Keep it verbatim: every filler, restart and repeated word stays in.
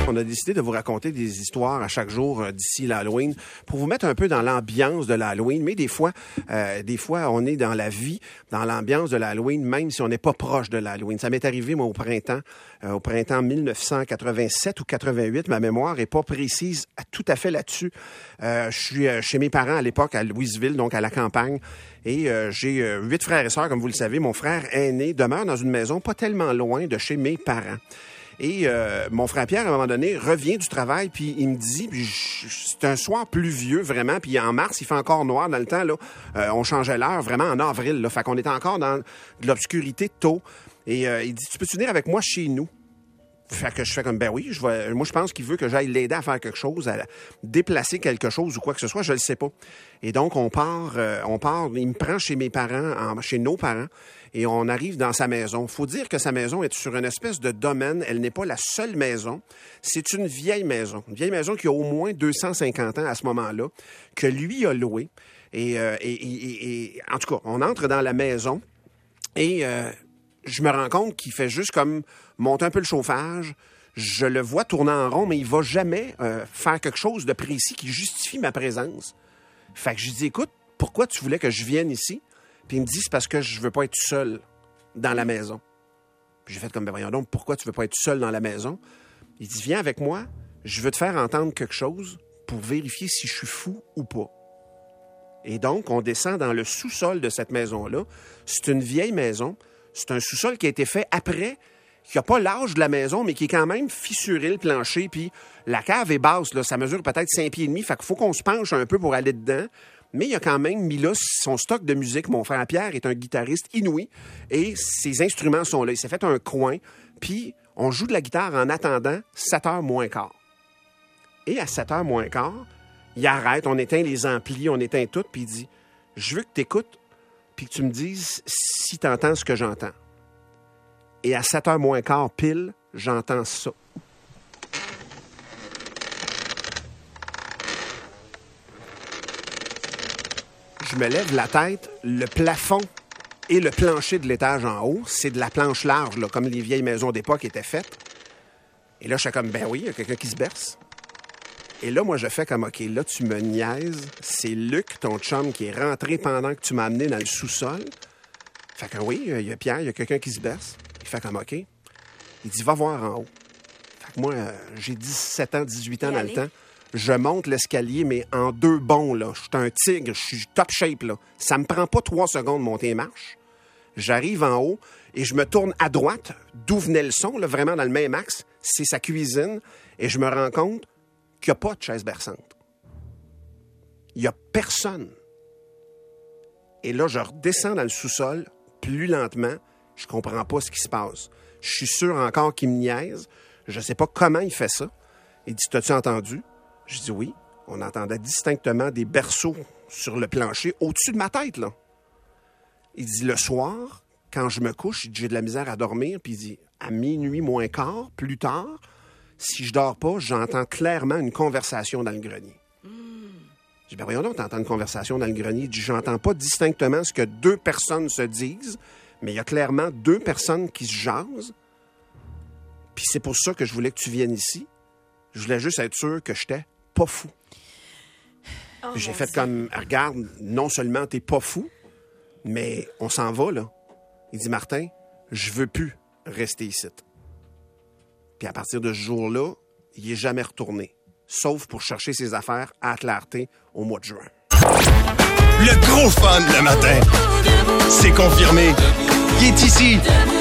On a décidé de vous raconter des histoires à chaque jour euh, d'ici l'Halloween pour vous mettre un peu dans l'ambiance de l'Halloween. Mais des fois, euh, des fois, on est dans la vie, dans l'ambiance de l'Halloween, même si on n'est pas proche de l'Halloween. Ça m'est arrivé, moi, au printemps, euh, au printemps mille neuf cent quatre-vingt-sept ou quatre-vingt-huit. Ma mémoire est pas précise à, tout à fait là-dessus. Euh, je suis euh, chez mes parents à l'époque, à Louisville, donc à la campagne. Et euh, j'ai euh, huit frères et sœurs, comme vous le savez. Mon frère aîné demeure dans une maison pas tellement loin de chez mes parents. Et euh, mon frère Pierre, à un moment donné, revient du travail, puis il me dit, puis je, c'est un soir pluvieux, vraiment, puis en mars, il fait encore noir dans le temps, là. Euh, on changeait l'heure, vraiment, en avril, là. Fait qu'on était encore dans de l'obscurité tôt. Et euh, il dit, tu peux-tu venir avec moi chez nous? Fait que je fais comme, ben oui, je vais, moi, je pense qu'il veut que j'aille l'aider à faire quelque chose, à déplacer quelque chose ou quoi que ce soit, je le sais pas. Et donc, on part, euh, on part, il me prend chez mes parents, en, chez nos parents, et on arrive dans sa maison. Faut dire que sa maison est sur une espèce de domaine. Elle n'est pas la seule maison. C'est une vieille maison. Une vieille maison qui a au moins deux cent cinquante ans à ce moment-là, que lui a loué. Et, euh, et, et, et en tout cas, on entre dans la maison et euh, je me rends compte qu'il fait juste comme monter un peu le chauffage. Je le vois tourner en rond, mais il va jamais euh, faire quelque chose de précis qui justifie ma présence. Fait que je lui dis, écoute, pourquoi tu voulais que je vienne ici? Puis il me dit, c'est parce que je veux pas être seul dans la maison. Puis j'ai fait comme, ben voyons donc, pourquoi tu veux pas être seul dans la maison? Il dit, viens avec moi, je veux te faire entendre quelque chose pour vérifier si je suis fou ou pas. Et donc, on descend dans le sous-sol de cette maison-là. C'est une vieille maison. C'est un sous-sol qui a été fait après, qui n'a pas l'âge de la maison, mais qui est quand même fissuré, le plancher. Puis la cave est basse, là, ça mesure peut-être cinq pieds et demi. Fait qu'il faut qu'on se penche un peu pour aller dedans. Mais il a quand même mis là son stock de musique. Mon frère Pierre est un guitariste inouï et ses instruments sont là. Il s'est fait un coin, puis on joue de la guitare en attendant sept heures moins quart. Et à sept heures moins quart, il arrête, on éteint les amplis, on éteint tout, puis il dit « Je veux que tu écoutes, puis que tu me dises si tu entends ce que j'entends. » Et à sept heures moins quart, pile, j'entends ça. Je me lève la tête, le plafond et le plancher de l'étage en haut, c'est de la planche large, là, comme les vieilles maisons d'époque étaient faites. Et là, je fais comme, ben oui, il y a quelqu'un qui se berce. Et là, moi, je fais comme, OK, là, tu me niaises. C'est Luc, ton chum, qui est rentré pendant que tu m'as amené dans le sous-sol. Fait que oui, il y a Pierre, il y a quelqu'un qui se berce. Il fait comme, OK. Il dit, va voir en haut. Fait que moi, euh, j'ai dix-sept ans, dix-huit ans dans le temps. Je monte l'escalier, mais en deux bonds, là. Je suis un tigre, je suis top shape, là. Ça me prend pas trois secondes de monter les marches. J'arrive en haut et je me tourne à droite, d'où venait le son, là, vraiment dans le même axe. C'est sa cuisine. Et je me rends compte qu'il n'y a pas de chaise berçante. Il n'y a personne. Et là, je redescends dans le sous-sol, plus lentement. Je comprends pas ce qui se passe. Je suis sûr encore qu'il me niaise. Je sais pas comment il fait ça. Il dit, t'as-tu entendu? Je dis oui. On entendait distinctement des berceaux sur le plancher au-dessus de ma tête, là. Il dit, le soir, quand je me couche, il dit, j'ai de la misère à dormir. Puis il dit, à minuit moins quart, plus tard, si je dors pas, j'entends clairement une conversation dans le grenier. Mm. Je dis, ben voyons donc, t'entends une conversation dans le grenier. Il dit, j'entends pas distinctement ce que deux personnes se disent, mais il y a clairement deux personnes qui se jasent. Puis c'est pour ça que je voulais que tu viennes ici. Je voulais juste être sûr que j'étais pas fou. Oh, j'ai fait Dieu. Comme, regarde, non seulement t'es pas fou, mais on s'en va, là. Il dit, Martin, je veux plus rester ici. Puis à partir de ce jour-là, il est jamais retourné. Sauf pour chercher ses affaires à Clarté au mois de juin. Le gros fun le matin. C'est confirmé. Il est ici.